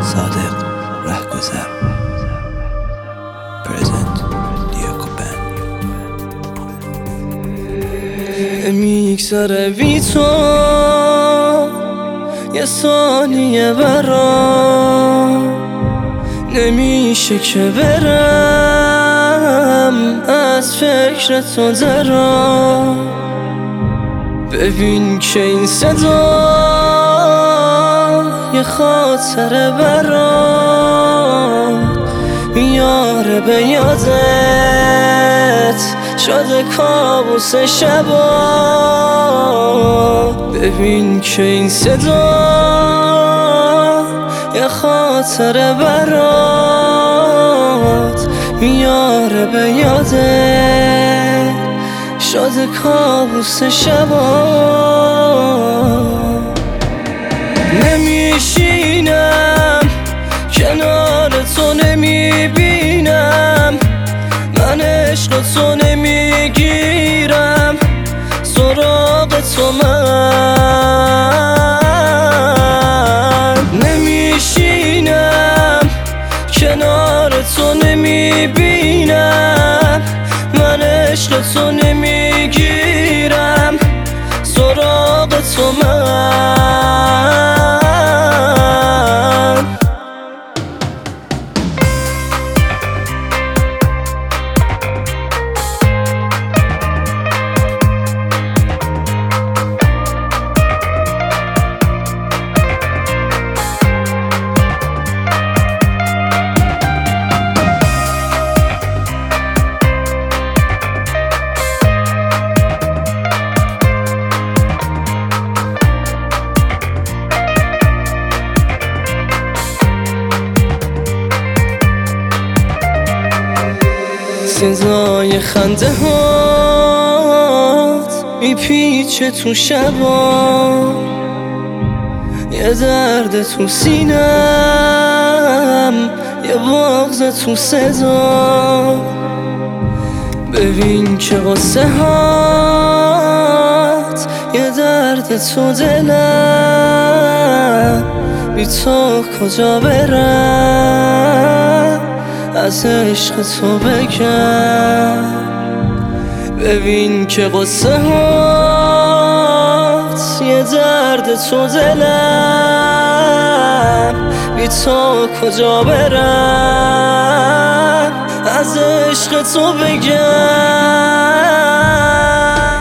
صادق رهگذر پرزنت دیاکو بند میگذره بی تو یه ثانیه برام نمیشه که برم از فکر تو درام ببین که این صدا یه خاطره برام میاره به یادت شده کابوس شبا ببین که این صدا یه خاطره برات میاره به یادت شده کابوس شبا نمیشینم کنار تو نمیبینم من عشق تو نمیگیرم سراغ تو من نمیشینم کنار تو نمیبینم من عشق تو نمیگیرم سراغ تو من صدای خنده هات میپیچه تو شبا یه درد تو سینم یه بغض تو صدا ببین که قصه هات یه درد تو دلم بی تو کجا برم از عشق تو بگم ببین که قصه هات یه درد تو دلم بی تو کجا برم از عشق تو بگم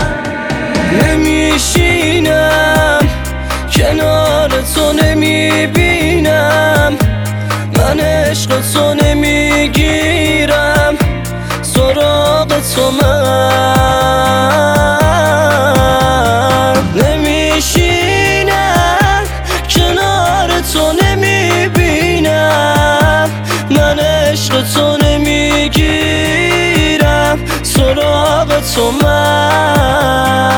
نمیشینم کنار تو نمیبینم من عشق تو نمیگیرم سراغ تو من نمیشینم کنار تو نمیبینم من عشق تو نمیگیرم سراغ تو من